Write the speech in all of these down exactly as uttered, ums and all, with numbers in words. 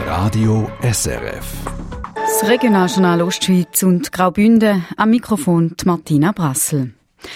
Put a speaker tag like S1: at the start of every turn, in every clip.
S1: Radio S R F.
S2: Das Regionaljournal Ostschweiz und Graubünden, am Mikrofon die Martina Brassel.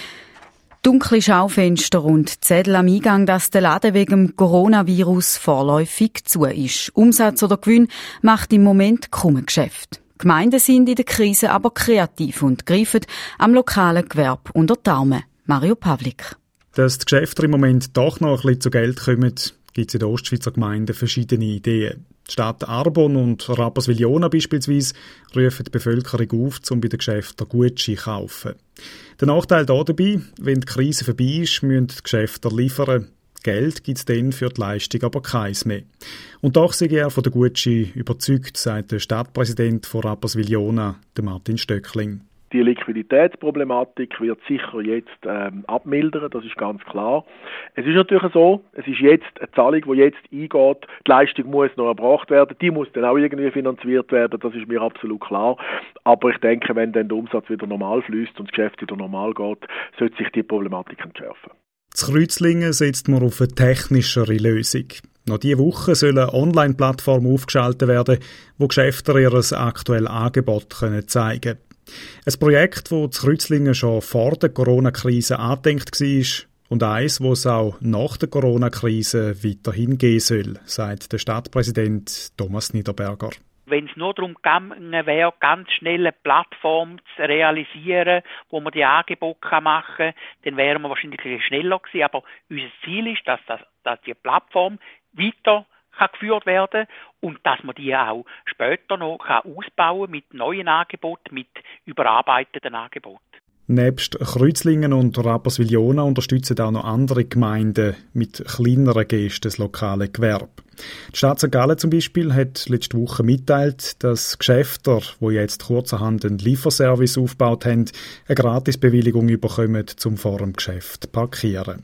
S2: Dunkle Schaufenster und Zettel am Eingang, dass der Laden wegen dem Coronavirus vorläufig zu ist. Umsatz oder Gewinn macht im Moment kaum Geschäft. Gemeinden sind in der Krise aber kreativ und greifen am lokalen Gewerbe unter die Arme. Mario Pavlik.
S3: Dass die Geschäfte im Moment doch noch ein bisschen zu Geld kommen, gibt es in den Ostschweizer Gemeinden verschiedene Ideen. Die Stadt Arbon und Rapperswil-Jona beispielsweise rufen die Bevölkerung auf, um bei den Geschäften Gutscheine zu kaufen. Der Nachteil hier dabei, wenn die Krise vorbei ist, müssen die Geschäfte liefern. Geld gibt es dann für die Leistung aber keins mehr. Und doch sei er von der Gutscheine überzeugt, sagt der Stadtpräsident von Rapperswil-Jona, Martin Stöckling.
S4: Die Liquiditätsproblematik wird sicher jetzt ähm, abmildern, das ist ganz klar. Es ist natürlich so, es ist jetzt eine Zahlung, die jetzt eingeht, die Leistung muss noch erbracht werden, die muss dann auch irgendwie finanziert werden, das ist mir absolut klar. Aber ich denke, wenn dann der Umsatz wieder normal fließt und das Geschäft wieder normal geht, sollte sich die Problematik entschärfen.
S3: In Kreuzlingen setzt man auf eine technischere Lösung. Noch diese Woche soll eine Online-Plattform aufgeschaltet werden, wo Geschäfte ihr aktuelles Angebot zeigen können. Ein Projekt, das in Kreuzlingen schon vor der Corona-Krise angedenkt war und eins, das es auch nach der Corona-Krise weiterhin geben soll, sagt der Stadtpräsident Thomas Niederberger.
S5: Wenn es nur darum gegangen wäre, ganz schnell eine Plattform zu realisieren, wo man die Angebote machen kann, dann wären wir wahrscheinlich ein bisschen schneller gewesen. Aber unser Ziel ist, dass, das, dass die Plattform weiter kann geführt werden und dass man die auch später noch kann ausbauen mit neuen Angeboten, mit überarbeiteten Angeboten.
S3: Nebst Kreuzlingen und Rapperswil-Jona unterstützen auch noch andere Gemeinden mit kleineren Gesten das lokale Gewerbe. Die Stadt Sankt Gallen zum Beispiel hat letzte Woche mitteilt, dass Geschäfte, die jetzt kurzerhand einen Lieferservice aufgebaut haben, eine Gratisbewilligung bekommen, um vor dem Geschäft zu parkieren.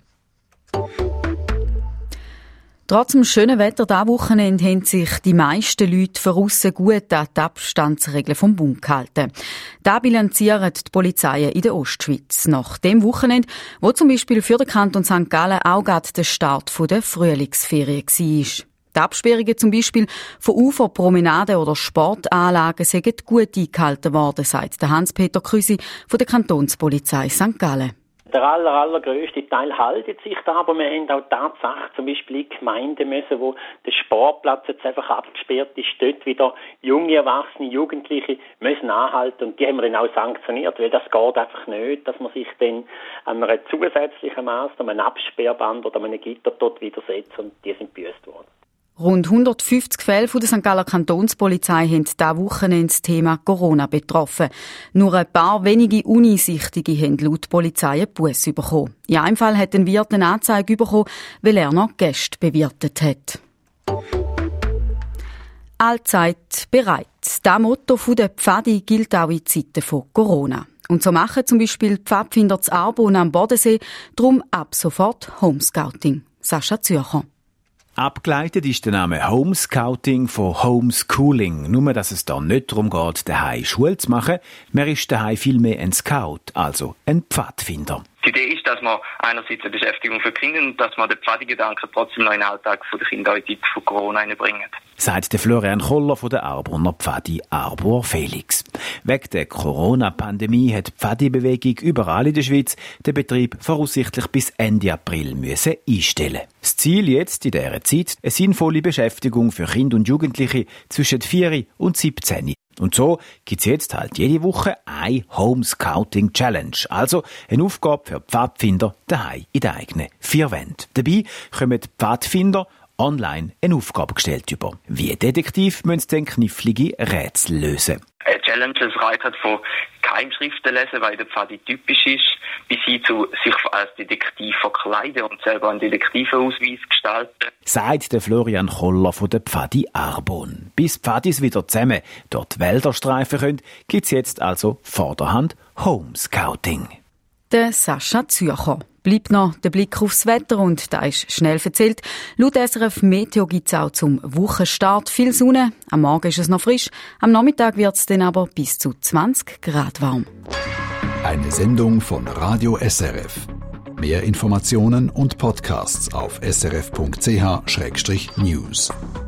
S2: Trotz dem schönen Wetter dieses Wochenende haben sich die meisten Leute von aussen gut an die Abstandsregeln vom Bund gehalten. Da bilanzieren die Polizeien in der Ostschweiz. Nach dem Wochenende, wo zum Beispiel für den Kanton Sankt Gallen auch gerade der Start der Frühlingsferien war. Die Absperrungen zum Beispiel von Uferpromenaden oder Sportanlagen sind gut eingehalten worden, sagt Hans-Peter Krüsi von der Kantonspolizei Sankt Gallen.
S6: Der aller, allergrösste Teil haltet sich da, aber wir haben auch Tatsache, zum Beispiel in Gemeinden müssen, wo der Sportplatz jetzt einfach abgesperrt ist, dort wieder junge Erwachsene, Jugendliche müssen anhalten und die haben wir dann auch sanktioniert, weil das geht einfach nicht, dass man sich dann an einer zusätzlichen Massnahme, einem Absperrband oder einem Gitter dort widersetzt und die sind gebüßt worden.
S2: Rund hundertfünfzig Fälle von der Sankt Galler Kantonspolizei haben dieses Wochenende das Thema Corona betroffen. Nur ein paar wenige Uneinsichtige haben laut Polizei einen Buss bekommen. In einem Fall hat ein Wirt eine Anzeige bekommen, weil er noch Gäste bewirtet hat. Allzeit bereit. Das Motto der Pfadi gilt auch in Zeiten von Corona. Und so machen zum Beispiel die Pfadfinder zu Arbon am Bodensee darum ab sofort Homescouting. Sascha Zürcher.
S7: Abgeleitet ist der Name Homescouting von Homeschooling. Nur, dass es da nicht darum geht, daheim Schule zu machen. Man ist daheim vielmehr ein Scout, also ein Pfadfinder.
S8: Die Idee ist, dass man einerseits eine Beschäftigung für Kinder und dass man den Pfadi-Gedanken trotzdem noch in den Alltag der Kinder in die Zeit von Corona reinbringt. Sagt der Florian Koller von der Arboner Pfadi Arbor Felix. Wegen der Corona-Pandemie hat die Pfadi-Bewegung überall in der Schweiz den Betrieb voraussichtlich bis Ende April müssen einstellen. Das Ziel jetzt in dieser Zeit eine sinnvolle Beschäftigung für Kinder und Jugendliche zwischen vier und siebzehn. Und so gibt's jetzt halt jede Woche eine Homescouting Challenge. Also eine Aufgabe für Pfadfinder daheim in den eigenen vier Wänden. Dabei kommen die Pfadfinder online eine Aufgabe gestellt über. Wie Detektiv müssen sie dann knifflige Rätsel lösen. Eine Challenge, das reicht hat von Geheimschriften lesen, weil der Pfadi typisch ist, bis hin zu sich als Detektiv verkleiden und selber einen Detektivausweis gestalten.
S7: Sagt der Florian Koller von der Pfadi Arbon. Bis Pfadis wieder zusammen dort Wälder streifen können, gibt's jetzt also vorderhand Homescouting.
S2: Der Sascha Zürcher. Bleibt noch der Blick aufs Wetter und da ist schnell erzählt. Laut S R F Meteo gibt es auch zum Wochenstart viel Sonne. Am Morgen ist es noch frisch, am Nachmittag wird es dann aber bis zu zwanzig Grad warm.
S1: Eine Sendung von Radio S R F. Mehr Informationen und Podcasts auf s r f punkt c h schrägstrich news.